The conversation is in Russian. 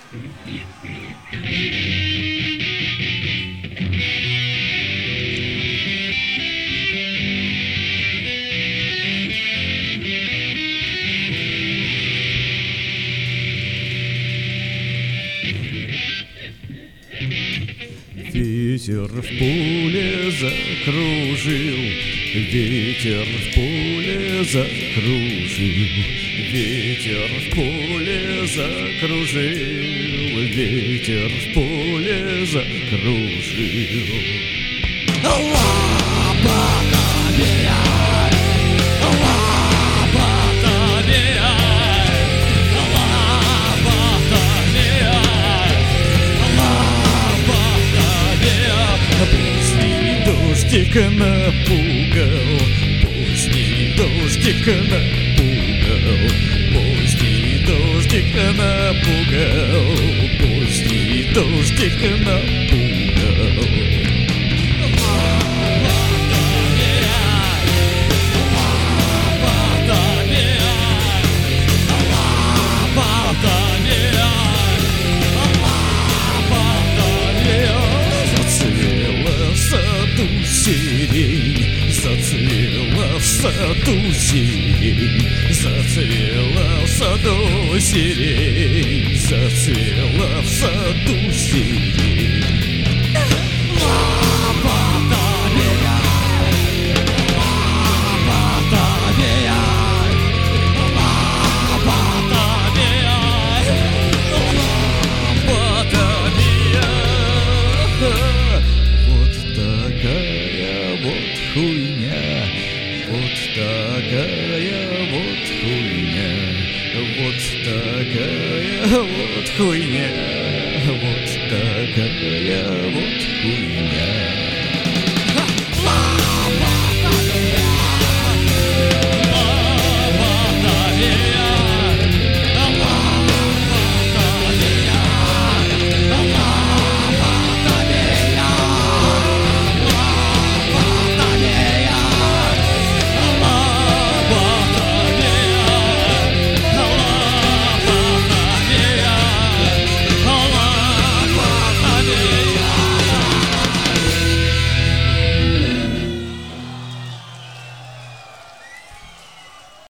Ветер в поле закружил, ветер в поле закружил, ветер в поле закружил, ветер в поле закружил. Дождик напугал, поздний дождик напугал, поздний дождик напугал, поздний дождик напугал. Сирень зацвела в саду, сирень зацвела в саду, сирень зацвела в саду, сирень. Хуйня, вот такая вот хуйня, вот такая вот хуйня, вот такая вот хуйня.